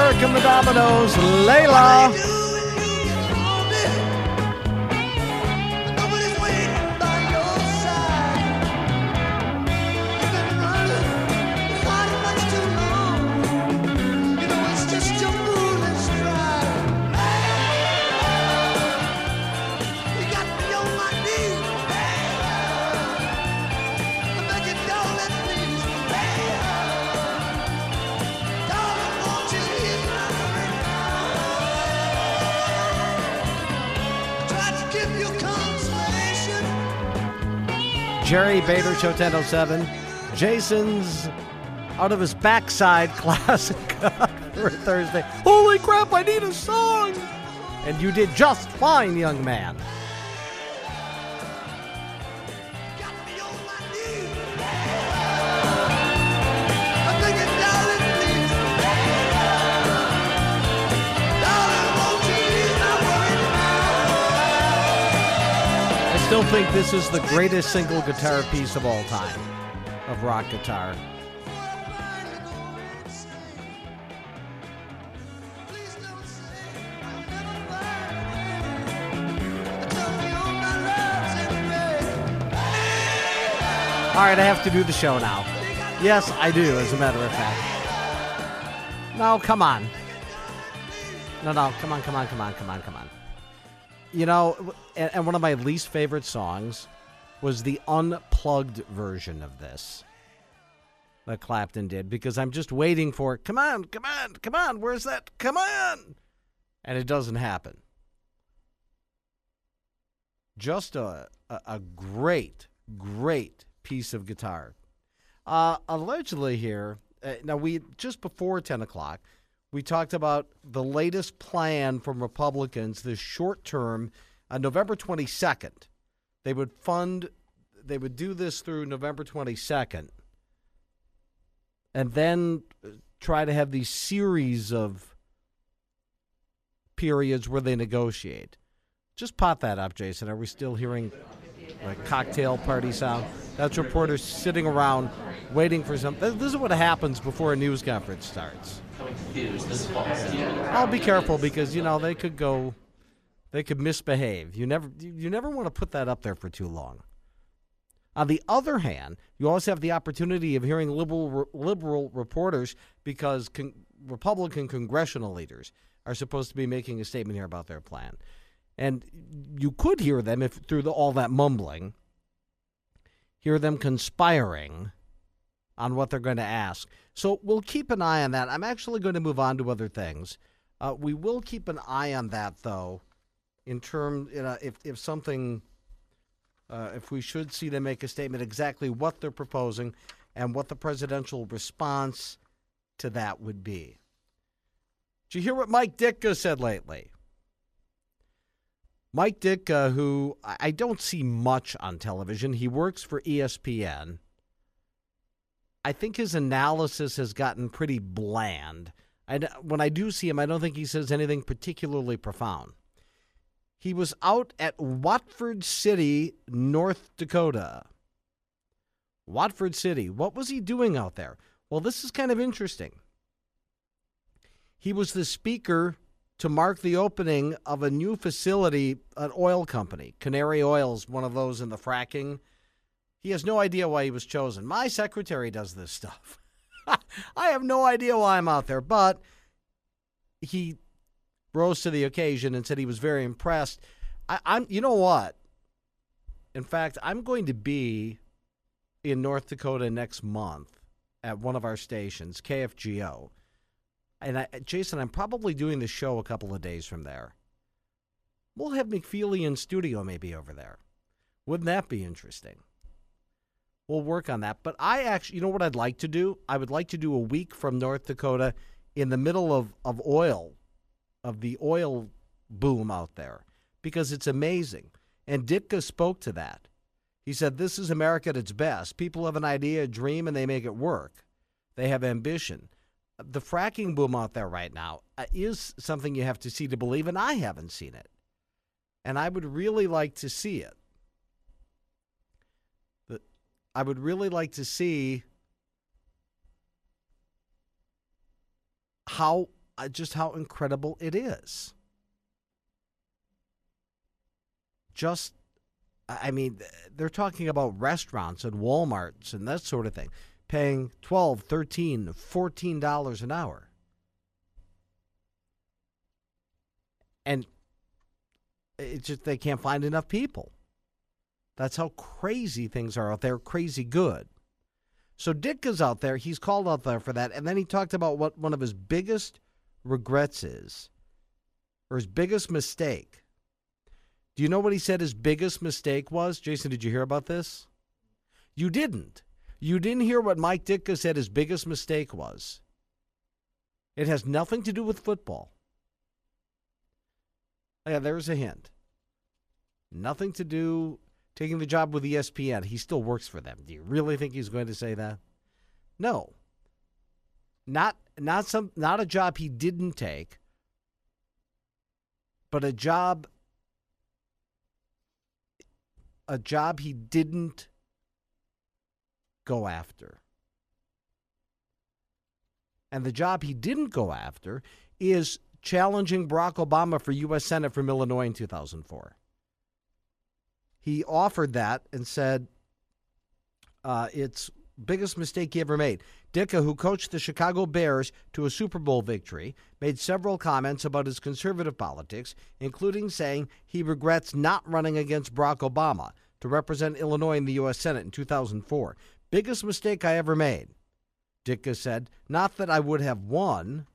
Eric and the Dominoes, Layla. Jerry Bader, Show 1007. Jason's out of his backside classic for Thursday. Holy crap, I need a song! And you did just fine, young man. I still think this is the greatest single guitar piece of all time, of rock guitar. All right, I have to do the show now. Yes, I do, as a matter of fact. No, come on. No, come on. You know, and one of my least favorite songs was the unplugged version of this that Clapton did, because I'm just waiting for, come on, where's that? Come on! And it doesn't happen. Just a great piece of guitar. Allegedly here, now just before 10 o'clock, we talked about the latest plan from Republicans, this short term, on November 22nd. They would do this through November 22nd, and then try to have these series of periods where they negotiate. Just pot that up, Jason. Are we still hearing like cocktail party sound? That's reporters sitting around waiting for something. This is what happens before a news conference starts. I'll be careful, because they could misbehave. You never want to put that up there for too long. On the other hand, you always have the opportunity of hearing liberal reporters, because Republican congressional leaders are supposed to be making a statement here about their plan. And you could hear them, if through all that mumbling, hear them conspiring on what they're going to ask. So we'll keep an eye on that. I'm actually going to move on to other things. We will keep an eye on that, though, in terms, if something, if we should see them make a statement, exactly what they're proposing and what the presidential response to that would be. Did you hear what Mike Ditka said lately? Mike Ditka, who I don't see much on television, he works for ESPN. I think his analysis has gotten pretty bland. When I do see him, I don't think he says anything particularly profound. He was out at Watford City, North Dakota. Watford City. What was he doing out there? Well, this is kind of interesting. He was the speaker to mark the opening of a new facility, an oil company. Canary Oil's one of those in the fracking. He has no idea why he was chosen. My secretary does this stuff. I have no idea why I'm out there, but he rose to the occasion and said he was very impressed. You know what? In fact, I'm going to be in North Dakota next month at one of our stations, KFGO. And Jason, I'm probably doing the show a couple of days from there. We'll have McFeely in studio maybe over there. Wouldn't that be interesting? We'll work on that. But you know what I'd like to do? I would like to do a week from North Dakota in the middle of oil, of the oil boom out there, because it's amazing. And Ditka spoke to that. He said, this is America at its best. People have an idea, a dream, and they make it work. They have ambition. The fracking boom out there right now is something you have to see to believe, and I haven't seen it. And I would really like to see it. I would really like to see how just how incredible it is. They're talking about restaurants and Walmarts and that sort of thing, paying $12, $13, $14 an hour. And it's just they can't find enough people. That's how crazy things are out there, crazy good. So Ditka's out there. He's called out there for that. And then he talked about what one of his biggest regrets is, or his biggest mistake. Do you know what he said his biggest mistake was? Jason, did you hear about this? You didn't. You didn't hear what Mike Ditka said his biggest mistake was. It has nothing to do with football. Yeah, there's a hint. Nothing to do taking the job with ESPN. He still works for them. Do you really think he's going to say that? No. Not a job he didn't take, but a job he didn't go after. And the job he didn't go after is challenging Barack Obama for U.S. Senate from Illinois in 2004. He offered that and said it's biggest mistake he ever made. Ditka, who coached the Chicago Bears to a Super Bowl victory, made several comments about his conservative politics, including saying he regrets not running against Barack Obama to represent Illinois in the U.S. Senate in 2004. Biggest mistake I ever made, Ditka said. Not that I would have won,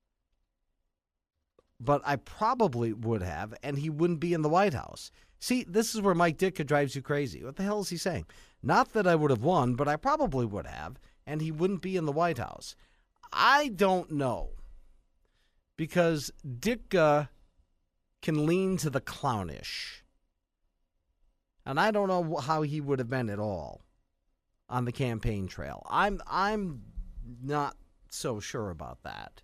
but I probably would have, and he wouldn't be in the White House. See, this is where Mike Ditka drives you crazy. What the hell is he saying? Not that I would have won, but I probably would have, and he wouldn't be in the White House. I don't know, because Ditka can lean to the clownish, and I don't know how he would have been at all on the campaign trail. I'm not so sure about that.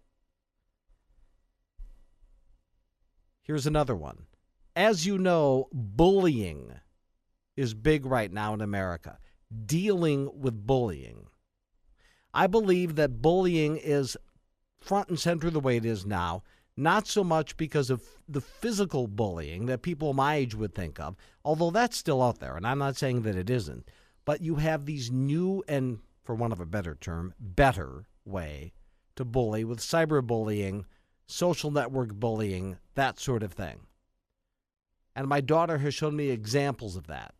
Here's another one. As you know, bullying is big right now in America. Dealing with bullying. I believe that bullying is front and center the way it is now, not so much because of the physical bullying that people my age would think of, although that's still out there, and I'm not saying that it isn't. But you have these new and, for want of a better term, better way to bully with cyberbullying, social network bullying, that sort of thing. And my daughter has shown me examples of that.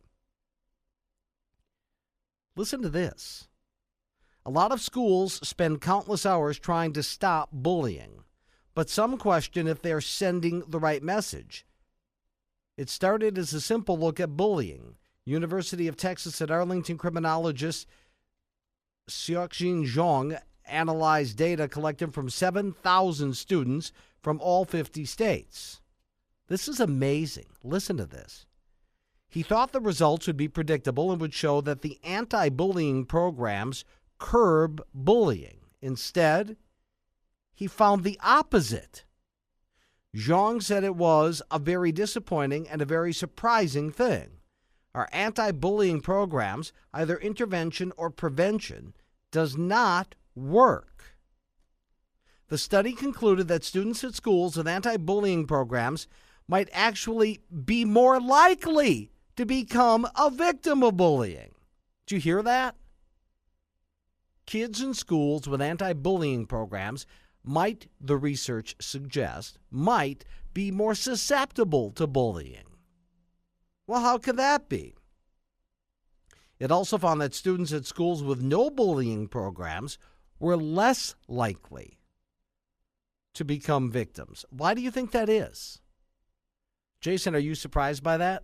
Listen to this. A lot of schools spend countless hours trying to stop bullying, but some question if they're sending the right message. It started as a simple look at bullying. University of Texas at Arlington criminologist Xiaoxin Zhong analyzed data collected from 7,000 students from all 50 states. This is amazing. Listen to this. He thought the results would be predictable and would show that the anti-bullying programs curb bullying. Instead, he found the opposite. Zhang said it was a very disappointing and a very surprising thing. Our anti-bullying programs, either intervention or prevention, does not work. The study concluded that students at schools with anti-bullying programs might actually be more likely to become a victim of bullying. Did you hear that? Kids in schools with anti-bullying programs might, the research suggests, might be more susceptible to bullying. Well, how could that be? It also found that students at schools with no bullying programs were less likely to become victims. Why do you think that is? Jason, are you surprised by that?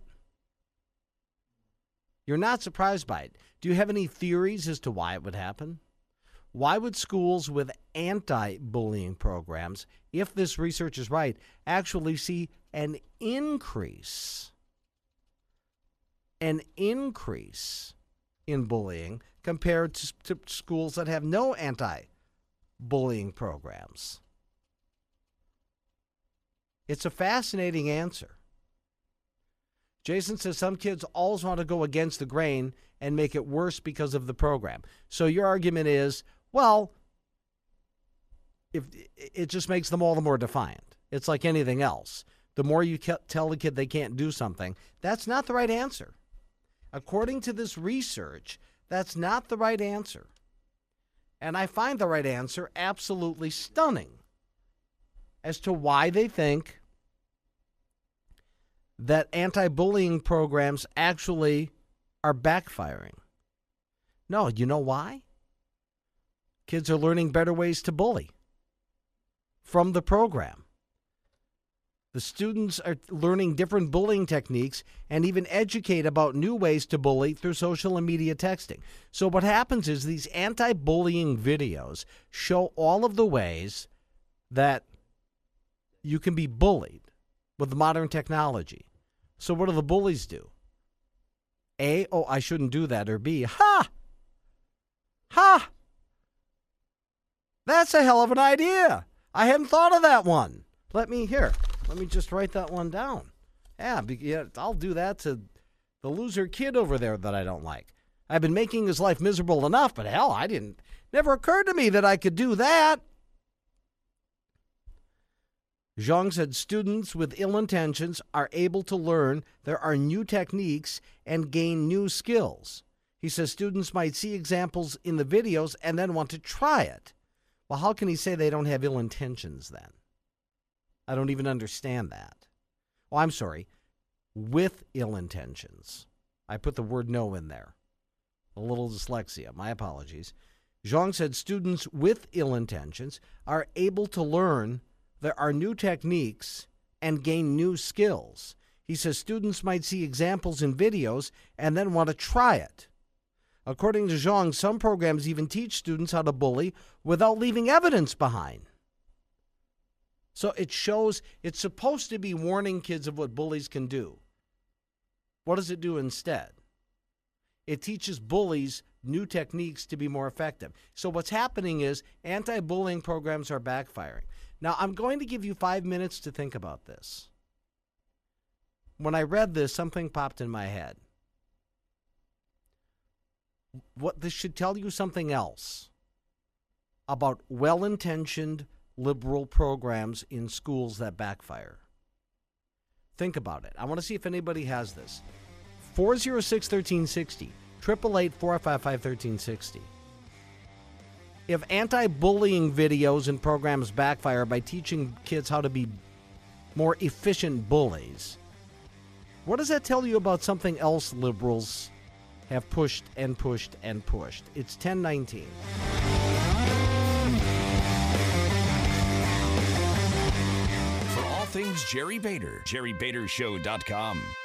You're not surprised by it. Do you have any theories as to why it would happen? Why would schools with anti-bullying programs, if this research is right, actually see an increase in bullying compared to schools that have no anti-bullying programs? It's a fascinating answer. Jason says some kids always want to go against the grain and make it worse because of the program. So your argument is, well, if it just makes them all the more defiant. It's like anything else. The more you tell the kid they can't do something, that's not the right answer. According to this research, that's not the right answer. And I find the right answer absolutely stunning as to why they think that anti-bullying programs actually are backfiring. No, you know why? Kids are learning better ways to bully from the program. The students are learning different bullying techniques and even educate about new ways to bully through social and media texting. So what happens is these anti-bullying videos show all of the ways that you can be bullied with modern technology. So what do the bullies do? A, oh, I shouldn't do that, or B, ha! That's a hell of an idea. I hadn't thought of that one. Let me just write that one down. Yeah, I'll do that to the loser kid over there that I don't like. I've been making his life miserable enough, but hell, never occurred to me that I could do that. Zhang said students with ill intentions are able to learn there are new techniques and gain new skills. He says students might see examples in the videos and then want to try it. Well, how can he say they don't have ill intentions then? I don't even understand that. Oh, I'm sorry. With ill intentions. I put the word no in there. A little dyslexia. My apologies. Zhang said students with ill intentions are able to learn there are new techniques and gain new skills. He says students might see examples in videos and then want to try it. According to Zhang, some programs even teach students how to bully without leaving evidence behind. So it shows it's supposed to be warning kids of what bullies can do. What does it do instead? It teaches bullies new techniques to be more effective. So what's happening is anti-bullying programs are backfiring. Now, I'm going to give you 5 minutes to think about this. When I read this, something popped in my head. What this should tell you something else about well-intentioned liberal programs in schools that backfire. Think about it. I want to see if anybody has this. 406-1360, 888-455-1360. If anti-bullying videos and programs backfire by teaching kids how to be more efficient bullies, what does that tell you about something else liberals have pushed and pushed and pushed? It's 1019. For all things Jerry Bader, JerryBaderShow.com.